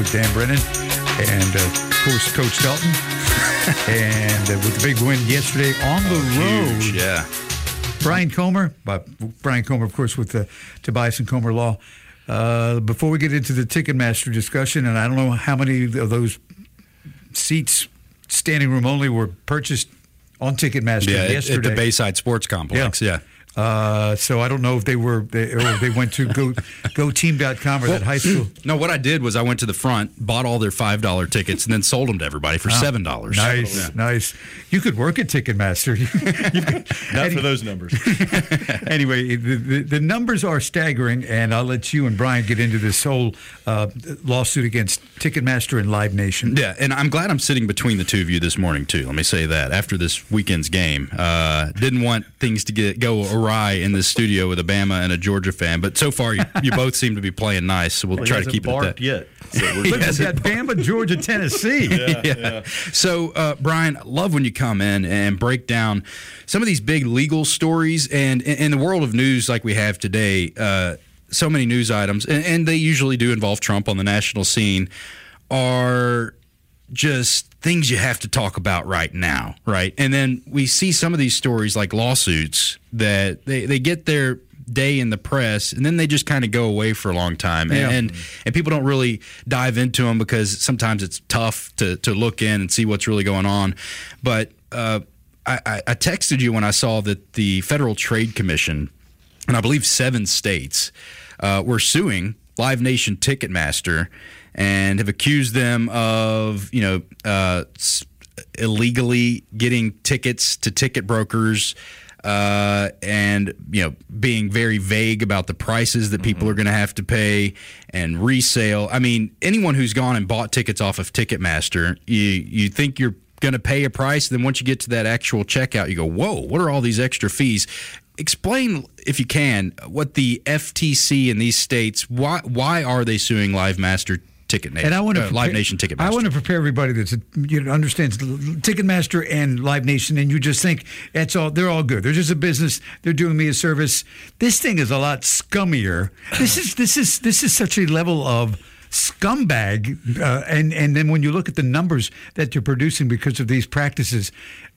with Dan Brennan and, of course, Coach Dalton. And with the big win yesterday on the road. Huge, yeah. Brian Comer, of course, with the Tobias and Comer Law. Before we get into the Ticketmaster discussion, and I don't know how many of those seats, standing room only, were purchased on Ticketmaster yesterday. At the Bayside Sports Complex, yeah. So I don't know if they went to GoTeam.com or that high school. No, what I did was I went to the front, bought all their $5 tickets, and then sold them to everybody for $7. Nice. You could work at Ticketmaster. Not for those numbers. Anyway, the numbers are staggering, and I'll let you and Brian get into this whole lawsuit against Ticketmaster and Live Nation. Yeah, and I'm glad I'm sitting between the two of you this morning, too. Let me say that. After this weekend's game, didn't want things to go awry in this studio with a Bama and a Georgia fan, but so far you both seem to be playing nice, so we'll try to keep it at that. Yet. So Look, we got Bama, Georgia, Tennessee. Yeah. So, Brian, I love when you come in and break down some of these big legal stories, and in the world of news like we have today, so many news items, and they usually do involve Trump on the national scene, are just things you have to talk about right now, right? And then we see some of these stories like lawsuits that they get their day in the press and then they just kind of go away for a long time. And people don't really dive into them because sometimes it's tough to look in and see what's really going on. But I texted you when I saw that the Federal Trade Commission, and I believe 7 states, were suing Live Nation Ticketmaster and have accused them of, illegally getting tickets to ticket brokers and, being very vague about the prices that people are going to have to pay and resale. I mean, anyone who's gone and bought tickets off of Ticketmaster, you think you're going to pay a price. Then once you get to that actual checkout, you go, whoa, what are all these extra fees? Explain, if you can, what the FTC in these states, why are they suing Live Nation Ticketmaster? I want to prepare everybody that understands Ticketmaster and Live Nation, and you just think they're all good. They're just a business. They're doing me a service. This thing is a lot scummier. This is such a level of scumbag, and then when you look at the numbers that you're producing because of these practices,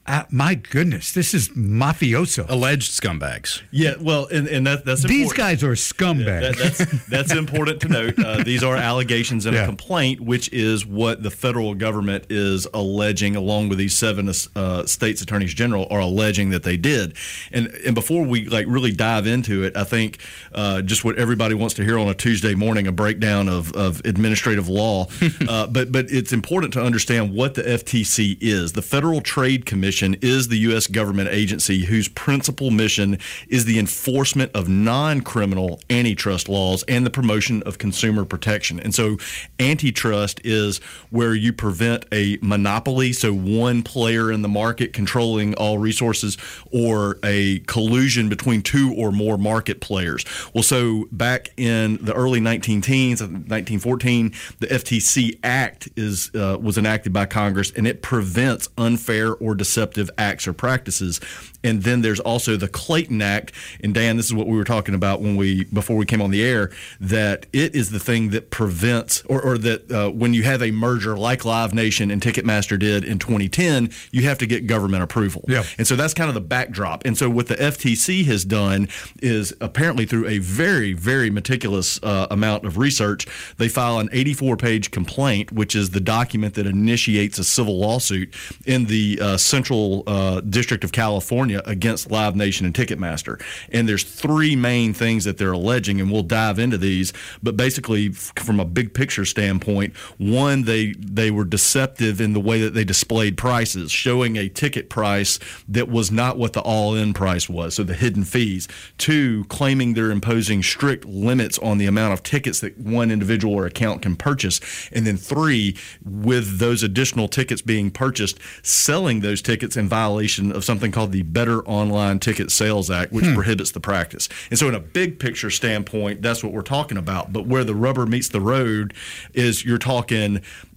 my goodness, this is mafioso. Alleged scumbags. Yeah, well, and that's important. These guys are scumbags. Yeah, that's important to note. These are allegations in a complaint, which is what the federal government is alleging, along with these 7 states' attorneys general are alleging that they did. And before we really dive into it, I think just what everybody wants to hear on a Tuesday morning, a breakdown of administrative law. But it's important to understand what the FTC is. The Federal Trade Commission is the U.S. government agency whose principal mission is the enforcement of non-criminal antitrust laws and the promotion of consumer protection. And so antitrust is where you prevent a monopoly, so one player in the market controlling all resources, or a collusion between 2 or more market players. Well, so back in the early 19-teens, 1914, the FTC Act was enacted by Congress, and it prevents unfair or deceptive acts or practices. And then there's also the Clayton Act. And Dan, this is what we were talking about before we came on the air, that it is the thing that prevents, or that when you have a merger like Live Nation and Ticketmaster did in 2010, you have to get government approval. Yeah. And so that's kind of the backdrop. And so what the FTC has done is, apparently through a very, very meticulous amount of research, they file an 84-page complaint, which is the document that initiates a civil lawsuit in the Central District of California against Live Nation and Ticketmaster. And there's 3 main things that they're alleging, and we'll dive into these. But basically, from a big picture standpoint, one, they were deceptive in the way that they displayed prices, showing a ticket price that was not what the all-in price was, so the hidden fees. 2, claiming they're imposing strict limits on the amount of tickets that one individual or account can purchase. And then 3, with those additional tickets being purchased, selling those tickets in violation of something called the Better Online Ticket Sales Act, which prohibits the practice. And so in a big picture standpoint, that's what we're talking about. But where the rubber meets the road is you're talking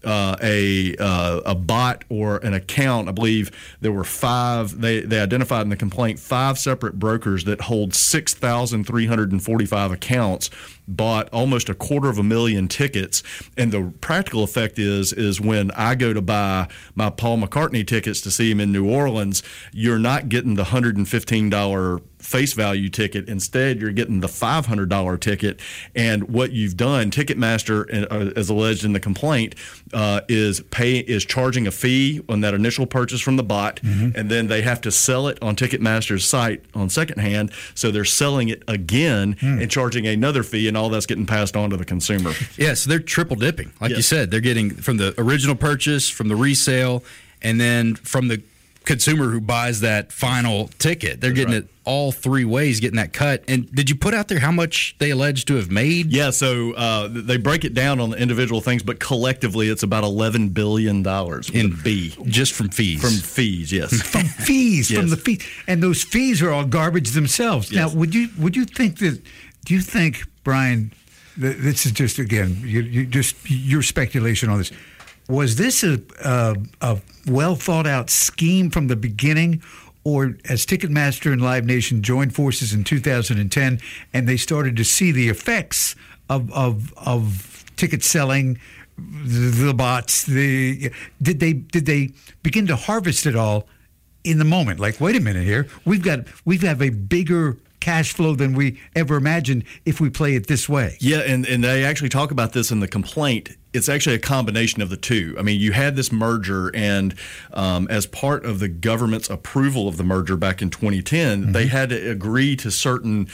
a bot or an account. I believe there were 5. They identified in the complaint 5 separate brokers that hold 6,345 accounts, bought almost 250,000 tickets. And the practical effect is when I go to buy my Paul McCartney tickets to see him in New Orleans, you're not getting the $115 face value ticket. Instead, you're getting the $500 ticket. And what you've done, Ticketmaster, as alleged in the complaint, is charging a fee on that initial purchase from the bot, and then they have to sell it on Ticketmaster's site on secondhand. So they're selling it again and charging another fee, and all that's getting passed on to the consumer. Yeah, so they're triple dipping. Like you said, they're getting from the original purchase, from the resale, and then from the consumer who buys that final ticket. They're getting it all 3 ways, getting that cut. And did you put out there how much they allege to have made? Yeah, so they break it down on the individual things, but collectively it's about $11 billion in fee. Just from fees. From fees, yes. From fees, from the fees. And those fees are all garbage themselves. Yes. Now, would you think that, do you think, Brian, this is just, again, your speculation on this. Was this a well thought out scheme from the beginning, or as Ticketmaster and Live Nation joined forces in 2010 and they started to see the effects of ticket selling, the bots, did they begin to harvest it all in the moment? Like, wait a minute here, we've got a bigger cash flow than we ever imagined if we play it this way. Yeah, and they actually talk about this in the complaint. It's actually a combination of the two. I mean, you had this merger, and as part of the government's approval of the merger back in 2010, they had to agree to certain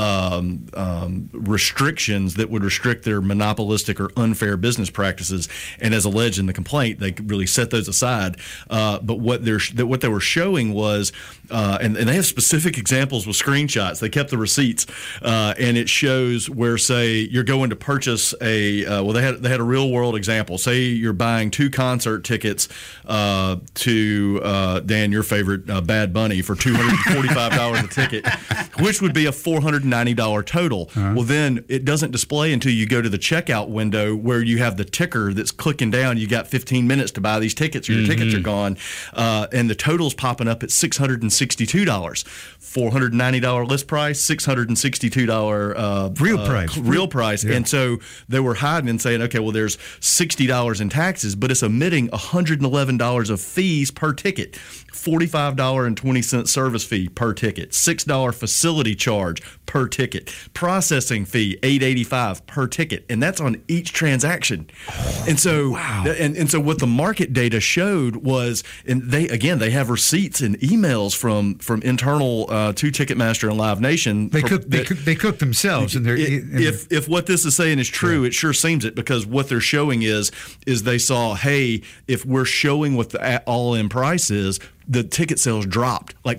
restrictions that would restrict their monopolistic or unfair business practices. And as alleged in the complaint, they really set those aside. But what they were showing was, and they have specific examples with screenshots. They kept the receipts, and it shows where, say, you're going to purchase they had a real world example. Say you're buying 2 concert tickets to Dan, your favorite, Bad Bunny, for $245 a ticket, which would be a $490 total. Well, then it doesn't display until you go to the checkout window where you have the ticker that's clicking down. You got 15 minutes to buy these tickets, or your tickets are gone, and the total's popping up at $662. $490 list price, $662 real price. Yeah. And so they were hiding and saying, okay, well, there's $60 in taxes, but it's emitting $111 of fees per ticket, $45.20 service fee per ticket, $6 facility charge per ticket, processing fee $8.85 per ticket, and that's on each transaction. And so, and so what the market data showed was, and they have receipts and emails from internal to Ticketmaster and Live Nation. They cook themselves, and if what this is saying is true, it sure seems it, because what they're showing is they saw, hey, if we're showing what the all-in price is, the ticket sales dropped like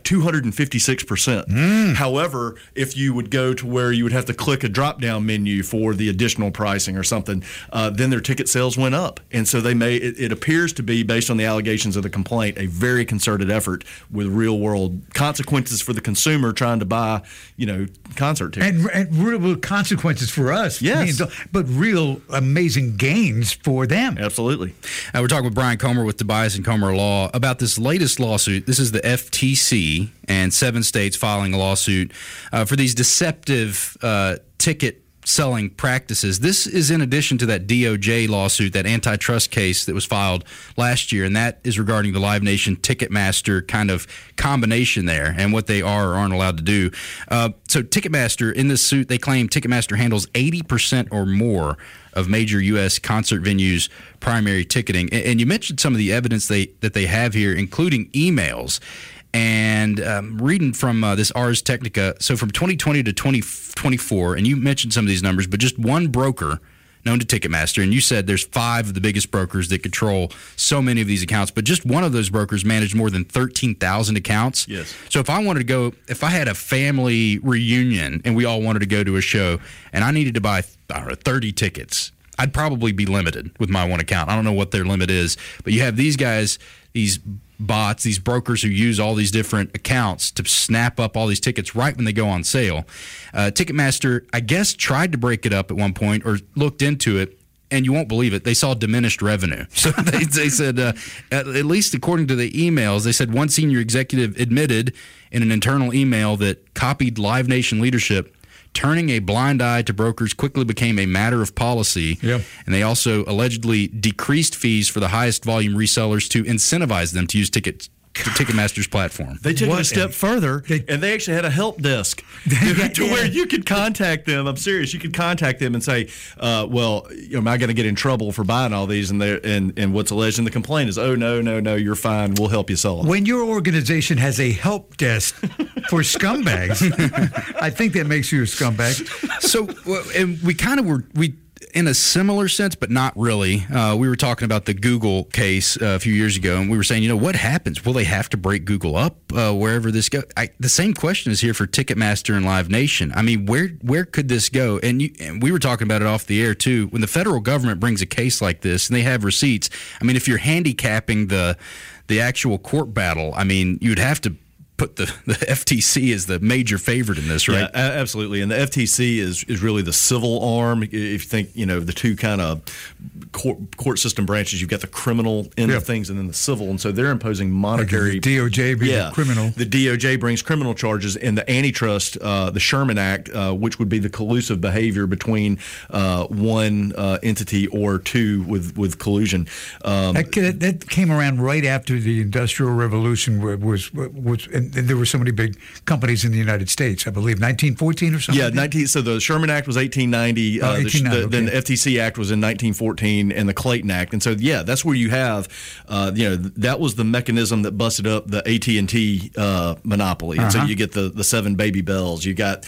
256%. However, if you would go to where you would have to click a drop-down menu for the additional pricing or something, then their ticket sales went up. And so it appears to be, based on the allegations of the complaint, a very concerted effort with real-world consequences for the consumer trying to buy, concert tickets. And real consequences for us. Yes. But real amazing gains for them. Absolutely. We're talking with Brian Comer with Tobias and Comer Law about this latest lawsuit. This is the FTC and 7 states filing a lawsuit for these deceptive ticket selling practices. This is in addition to that DOJ lawsuit, that antitrust case that was filed last year, and that is regarding the Live Nation Ticketmaster kind of combination there and what they are or aren't allowed to do. So Ticketmaster, in this suit, they claim Ticketmaster handles 80% or more of major U.S. concert venues' primary ticketing. And you mentioned some of the evidence that they have here, including emails. And reading from this Ars Technica, so from 2020 to 2024, and you mentioned some of these numbers, but just one broker known to Ticketmaster, and you said there's 5 of the biggest brokers that control so many of these accounts, but just one of those brokers managed more than 13,000 accounts. Yes. So if I had a family reunion and we all wanted to go to a show and I needed to buy 30 tickets, I'd probably be limited with my one account. I don't know what their limit is, but you have these guys, these bots, these brokers who use all these different accounts to snap up all these tickets right when they go on sale. Ticketmaster, I guess, tried to break it up at one point or looked into it. and you won't believe it, they saw diminished revenue. So they said, at least according to the emails, they said one senior executive admitted in an internal email that copied Live Nation leadership, turning a blind eye to brokers quickly became a matter of policy. Yep. And they also allegedly decreased fees for the highest volume resellers to incentivize them to use Ticketmaster's platform. They took it a step further, and they actually had a help desk to where you could contact them. I'm serious. You could contact them and say, well, am I going to get in trouble for buying all these? And what's alleged in the complaint is, oh, no, you're fine. We'll help you sell them. When your organization has a help desk for scumbags, I think that makes you a scumbag. So, and we kind of were in a similar sense, but not really. We were talking about the Google case a few years ago, and we were saying, what happens? Will they have to break Google up wherever this goes? The same question is here for Ticketmaster and Live Nation. I mean, where could this go? And we were talking about it off the air, too. When the federal government brings a case like this, and they have receipts, I mean, if you're handicapping the actual court battle, I mean, you'd have to put the FTC as the major favorite in this, right? Yeah, absolutely. And the FTC is really the civil arm. If you think, the two kind of court system branches, you've got the criminal end of things and then the civil. And so they're imposing monetary. Like the DOJ being the criminal. The DOJ brings criminal charges, and the antitrust, the Sherman Act, which would be the collusive behavior between one entity or two with collusion. That came around right after the Industrial Revolution was and there were so many big companies in the United States, I believe, 1914 or something? Yeah, so the Sherman Act was 1890. 1890, then the FTC Act was in 1914, and the Clayton Act. And so, that's where you have, that was the mechanism that busted up the AT&T monopoly. And so you get the seven baby bells. You got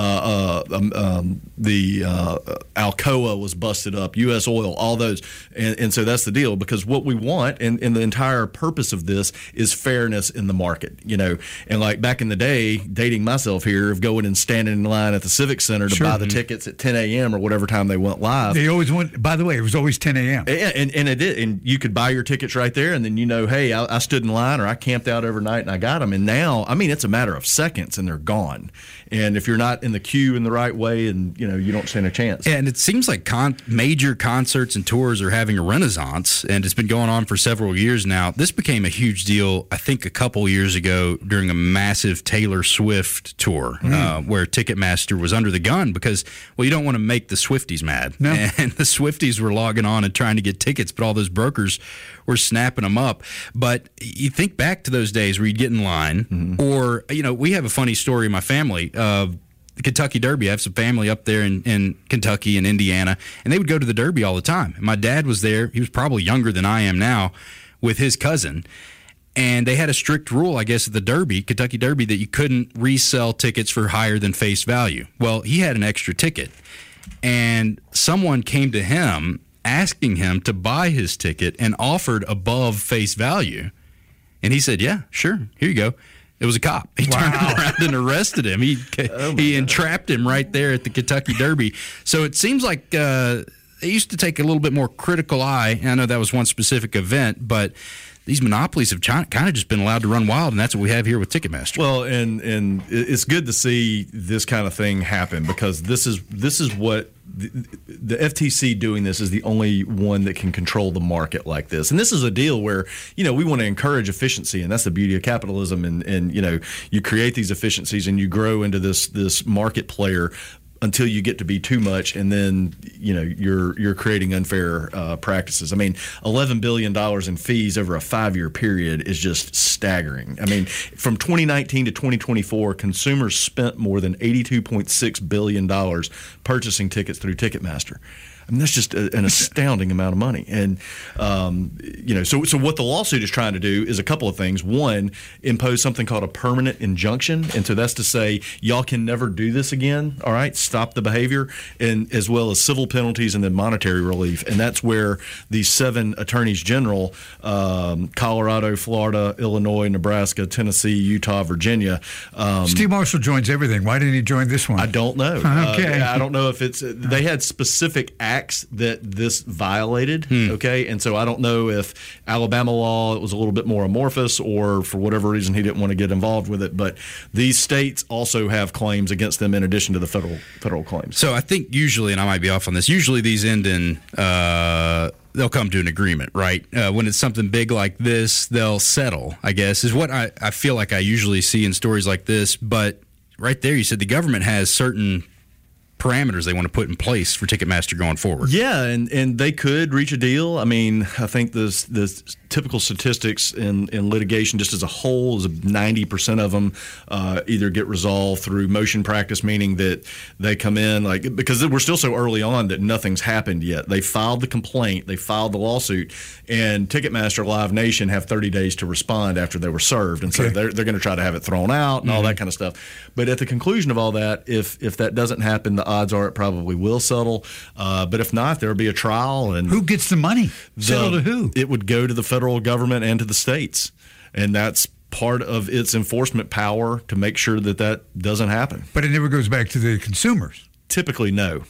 the Alcoa was busted up, U.S. Oil, all those. And so that's the deal, because what we want, and the entire purpose of this, is fairness in the market, And like back in the day, dating myself here, of going and standing in line at the Civic Center to buy the tickets at 10 a.m. or whatever time they went live. They always went, by the way, it was always 10 a.m. And it did. And you could buy your tickets right there, and then hey, I stood in line or I camped out overnight and I got them. And now, I mean, it's a matter of seconds and they're gone. And if you're not in the queue in the right way, and you don't stand a chance. And it seems like major concerts and tours are having a renaissance, and it's been going on for several years now. This became a huge deal, I think, a couple years ago during a massive Taylor Swift tour, where Ticketmaster was under the gun because, you don't want to make the Swifties mad. No. And the Swifties were logging on and trying to get tickets, but all those brokers were snapping them up. But you think back to those days where you'd get in line, or, we have a funny story in my family. The Kentucky Derby. I have some family up there in Kentucky and Indiana, and they would go to the Derby all the time. And my dad was there. He was probably younger than I am now, with his cousin. And they had a strict rule, I guess, at the Derby, Kentucky Derby, that you couldn't resell tickets for higher than face value. Well, he had an extra ticket, and someone came to him asking him to buy his ticket and offered above face value. And he said, yeah, sure, here you go. It was a cop. He turned around and arrested him. He entrapped him right there at the Kentucky Derby. So it seems like they used to take a little bit more critical eye. I know that was one specific event, but these monopolies have kind of just been allowed to run wild, and that's what we have here with Ticketmaster. Well, and it's good to see this kind of thing happen, because this is what the FTC doing this is the only one that can control the market like this. And this is a deal where, we want to encourage efficiency, and that's the beauty of capitalism. And you create these efficiencies and you grow into this market player until you get to be too much, and then you're creating unfair practices. I mean, $11 billion in fees over a 5-year period is just staggering. I mean, from 2019 to 2024, consumers spent more than $82.6 billion purchasing tickets through Ticketmaster. I mean, that's just an astounding amount of money. And, so what the lawsuit is trying to do is a couple of things. One, impose something called a permanent injunction. And so that's to say, y'all can never do this again. All right, stop the behavior, and as well as civil penalties and then monetary relief. And that's where these 7 attorneys general, Colorado, Florida, Illinois, Nebraska, Tennessee, Utah, Virginia. Steve Marshall joins everything. Why didn't he join this one? I don't know. Okay. I don't know if it's they had specific acts acts that this violated. Okay, and so I don't know if Alabama law it was a little bit more amorphous, or for whatever reason he didn't want to get involved with it. But these states also have claims against them in addition to the federal claims. So I think usually, and I might be off on this, usually these end in they'll come to an agreement, right? When it's something big like this, they'll settle, I guess, is what I feel like I usually see in stories like this. But right there, you said the government has certain parameters they want to put in place for Ticketmaster going forward. Yeah, and they could reach a deal. I mean, I think the typical statistics in litigation just as a whole is 90% of them either get resolved through motion practice, meaning that they come in, like, because we're still so early on that nothing's happened yet. They filed the complaint, they filed the lawsuit, and Ticketmaster, Live Nation have 30 days to respond after they were served. And so they're going to try to have it thrown out and all that kind of stuff. But at the conclusion of all that, if that doesn't happen, the odds are it probably will settle. But if not, there'll be a trial. And who gets the money? Settle to who? It would go to the federal government and to the states. And that's part of its enforcement power to make sure that doesn't happen. But it never goes back to the consumers. Typically, no.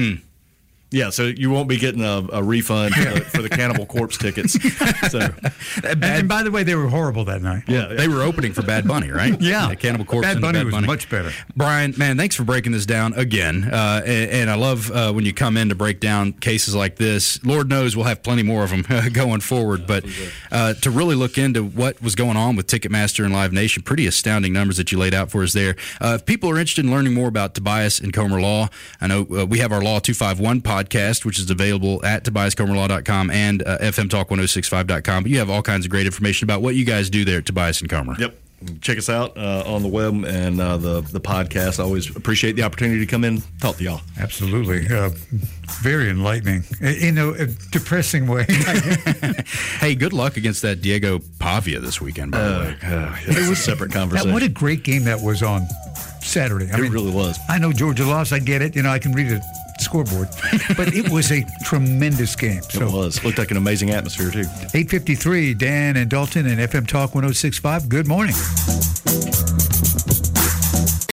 Yeah, so you won't be getting a refund for the Cannibal Corpse tickets. So, and by the way, they were horrible that night. Yeah, they were opening for Bad Bunny, right? Yeah, Cannibal Corpse. Bad Bunny was much better. Brian, man, thanks for breaking this down again. And I love when you come in to break down cases like this. Lord knows we'll have plenty more of them going forward. But to really look into what was going on with Ticketmaster and Live Nation, pretty astounding numbers that you laid out for us there. If people are interested in learning more about Tobias and Comer Law, I know we have our Law 251 podcast, which is available at TobiasComerLaw.com and FMTalk1065.com. But you have all kinds of great information about what you guys do there at Tobias and Comer. Yep. Check us out on the web and the podcast. I always appreciate the opportunity to come in and talk to y'all. Absolutely. Very enlightening in a depressing way. Hey, good luck against that Diego Pavia this weekend, by the way. It was a separate conversation. What a great game that was on Saturday. It really was. I know Georgia lost. I get it. I can read it. Scoreboard, but it was a tremendous game. So, it was. Looked like an amazing atmosphere, too. 8:53, Dan and Dalton and FM Talk 1065. Good morning.